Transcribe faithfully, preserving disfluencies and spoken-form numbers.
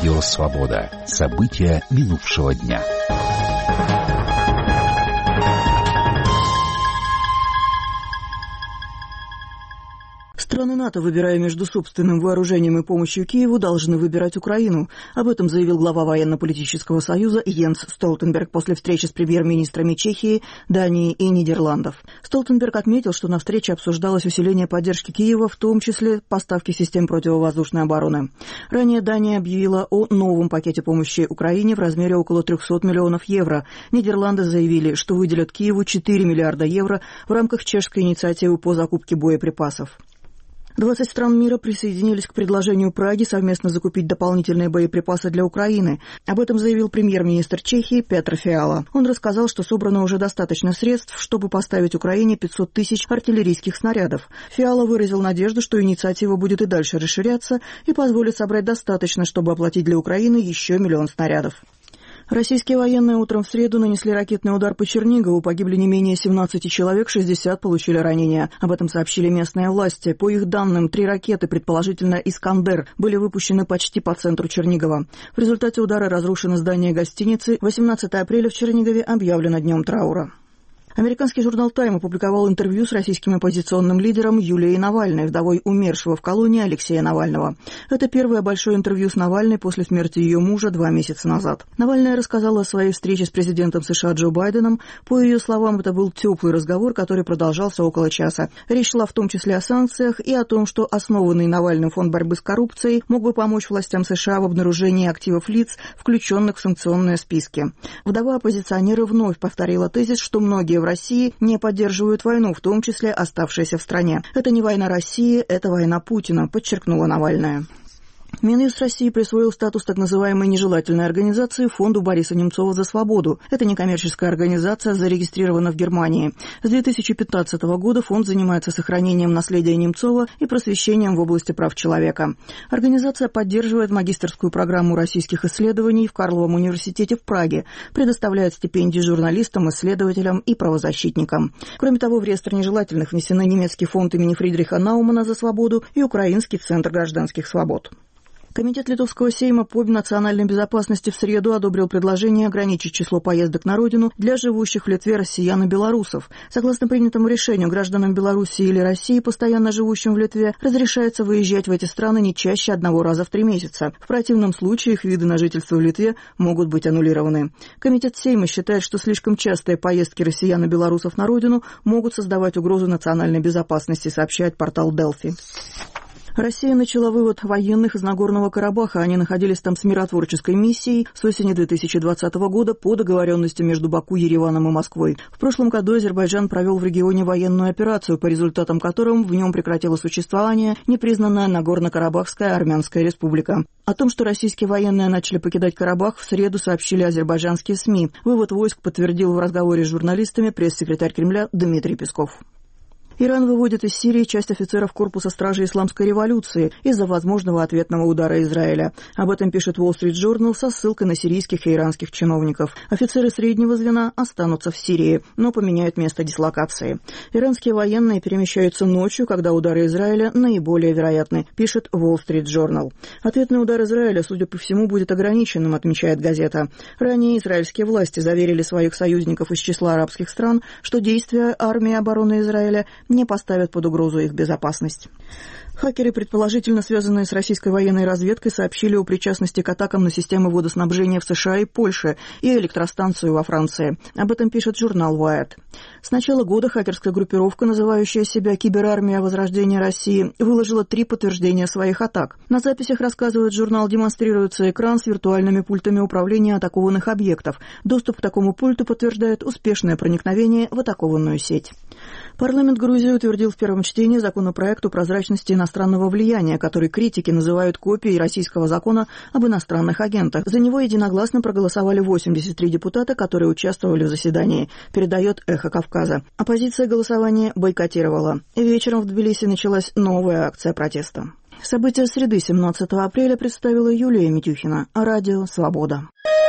Радио «Свобода». События минувшего дня. Страны НАТО, выбирая между собственным вооружением и помощью Киеву, должны выбирать Украину. Об этом заявил глава военно-политического союза Йенс Столтенберг после встречи с премьер-министрами Чехии, Дании и Нидерландов. Столтенберг отметил, что на встрече обсуждалось усиление поддержки Киева, в том числе поставки систем противовоздушной обороны. Ранее Дания объявила о новом пакете помощи Украине в размере около триста миллионов евро. Нидерланды заявили, что выделят Киеву четыре миллиарда евро в рамках чешской инициативы по закупке боеприпасов. двадцать стран мира присоединились к предложению Праги совместно закупить дополнительные боеприпасы для Украины. Об этом заявил премьер-министр Чехии Петр Фиала. Он рассказал, что собрано уже достаточно средств, чтобы поставить Украине пятьсот тысяч артиллерийских снарядов. Фиала выразил надежду, что инициатива будет и дальше расширяться и позволит собрать достаточно, чтобы оплатить для Украины еще миллион снарядов. Российские военные утром в среду нанесли ракетный удар по Чернигову. Погибли не менее семнадцати человек, шестьдесят получили ранения. Об этом сообщили местные власти. По их данным, три ракеты, предположительно «Искандер», были выпущены почти по центру Чернигова. В результате удара разрушено здание гостиницы. восемнадцатого апреля в Чернигове объявлено днем траура. Американский журнал «Тайм» опубликовал интервью с российским оппозиционным лидером Юлией Навальной, вдовой умершего в колонии Алексея Навального. Это первое большое интервью с Навальной после смерти ее мужа два месяца назад. Навальная рассказала о своей встрече с президентом США Джо Байденом. По ее словам, это был теплый разговор, который продолжался около часа. Речь шла в том числе о санкциях и о том, что основанный Навальным фонд борьбы с коррупцией мог бы помочь властям США в обнаружении активов лиц, включенных в санкционные списки. Вдова оппозиционера вновь повторила тезис, что многие в России не поддерживают войну, в том числе оставшиеся в стране. Это не война России, это война Путина, подчеркнула Навальная. Минюст России присвоил статус так называемой нежелательной организации фонду Бориса Немцова «За свободу». Это некоммерческая организация, зарегистрирована в Германии. С две тысячи пятнадцатого года фонд занимается сохранением наследия Немцова и просвещением в области прав человека. Организация поддерживает магистерскую программу российских исследований в Карловом университете в Праге, предоставляет стипендии журналистам, исследователям и правозащитникам. Кроме того, в реестр нежелательных внесены немецкий фонд имени Фридриха Наумана «За свободу» и Украинский центр гражданских свобод. Комитет Литовского Сейма по национальной безопасности в среду одобрил предложение ограничить число поездок на родину для живущих в Литве россиян и белорусов. Согласно принятому решению, гражданам Белоруссии или России, постоянно живущим в Литве, разрешается выезжать в эти страны не чаще одного раза в три месяца. В противном случае их виды на жительство в Литве могут быть аннулированы. Комитет Сейма считает, что слишком частые поездки россиян и белорусов на родину могут создавать угрозу национальной безопасности, сообщает портал Делфи. Россия начала вывод военных из Нагорного Карабаха. Они находились там с миротворческой миссией с осени две тысячи двадцатого года по договоренности между Баку, Ереваном и Москвой. В прошлом году Азербайджан провел в регионе военную операцию, по результатам которой в нем прекратило существование непризнанная Нагорно-Карабахская Армянская республика. О том, что российские военные начали покидать Карабах, в среду сообщили азербайджанские СМИ. Вывод войск подтвердил в разговоре с журналистами пресс-секретарь Кремля Дмитрий Песков. Иран выводит из Сирии часть офицеров корпуса стражи исламской революции из-за возможного ответного удара Израиля. Об этом пишет Wall Street Journal со ссылкой на сирийских и иранских чиновников. Офицеры среднего звена останутся в Сирии, но поменяют место дислокации. Иранские военные перемещаются ночью, когда удары Израиля наиболее вероятны, пишет Wall Street Journal. Ответный удар Израиля, судя по всему, будет ограниченным, отмечает газета. Ранее израильские власти заверили своих союзников из числа арабских стран, что действия армии обороны Израиля не поставят под угрозу их безопасность. Хакеры, предположительно связанные с российской военной разведкой, сообщили о причастности к атакам на системы водоснабжения в США и Польше и электростанцию во Франции. Об этом пишет журнал Wired. С начала года хакерская группировка, называющая себя «Киберармия Возрождения России», выложила три подтверждения своих атак. На записях, рассказывает журнал, демонстрируется экран с виртуальными пультами управления атакованных объектов. Доступ к такому пульту подтверждает успешное проникновение в атакованную сеть. Парламент Грузии утвердил в первом чтении законопроект о прозрачности иностранного влияния, который критики называют копией российского закона об иностранных агентах. За него единогласно проголосовали восемьдесят три депутата, которые участвовали в заседании, передает «Эхо Кавказа». Оппозиция голосование бойкотировала. Вечером в Тбилиси началась новая акция протеста. События среды семнадцатого апреля представила Юлия Митюхина. Радио «Свобода».